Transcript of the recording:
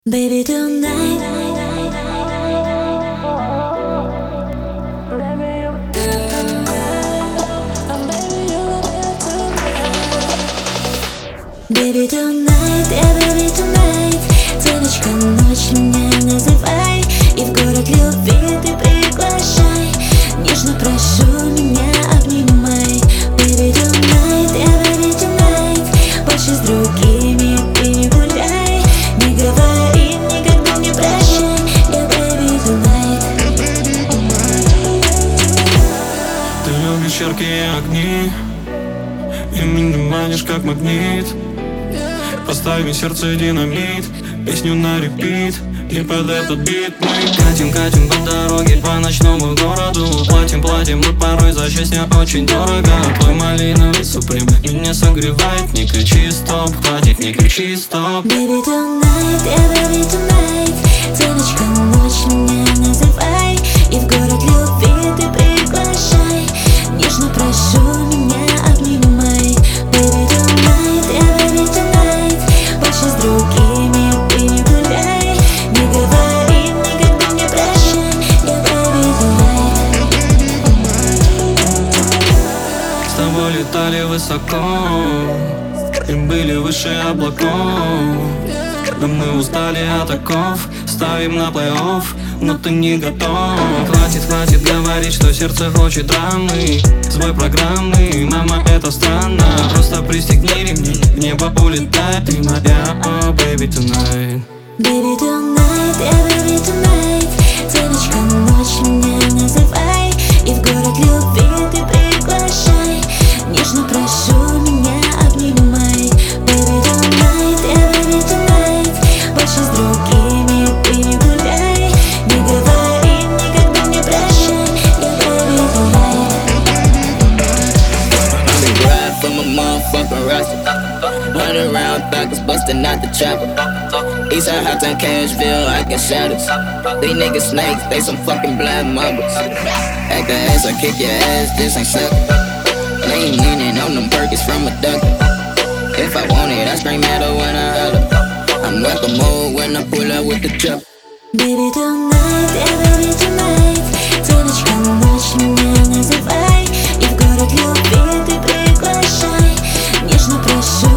Baby tonight, baby tonight, yeah, baby tonight. Девочка, ночь меня называй, и в город любви ты приглашай. Нежно прошу, меня обнимай. Baby tonight, yeah, baby tonight. Больше с другими ты не гуляй. Не говори никогда не прощай. Yeah, baby tonight. Ты любишь яркие огни, и меня манишь как магнит. Поставим сердце динамит, песню на репит, и под этот бит мы катим по дороге по ночному городу. Платим мы порой за счастье очень дорого. Твой малиновый суприм меня согревает. Не кричи стоп, хватит, не кричи стоп. Baby tonight, yeah, baby tonight. Девочка, ночь меня называй, и в город любви ты приглашай. Нежно прошу, меня обнимай. Baby tonight, yeah, baby tonight. Больше с другими ты не гуляй. Не говори никогда не прощай. Yeah, baby tonight. С тобой летали высоко и были выше облаков. Да мы устали от оков, ставим на плей-офф, но ты не готов. Хватит говорить, что сердце хочет драмы. Сбой программы, мама, это странно. Просто пристегни ремни, в небо улетай. Ты моя, oh, baby tonight. Baby tonight, yeah, baby tonight. Девочка, ночь меня называй, и в город любви ты приглашай. Нежно прошу, меня обнимай. Baby tonight, yeah, baby tonight. Больше с другими ты не гуляй. Не говори никогда не прощай. Yeah, baby tonight. I've been riding for my motherfucking roster. 100 round backers busting out the chopper. Eastside Houghton, Cashville, I can shadow. These niggas snakes, they some fucking blind mambas. Act the ass, I kick your ass, this ain't sucker. Lean in on them burgers from a duck. If I want it, I scream at her when I holler. I'm welcome mode when I pull up with the truck. Baby tonight, yeah, baby tonight. Девочка, ночь меня называй, и в город любви ты приглашай. Нежно прошу,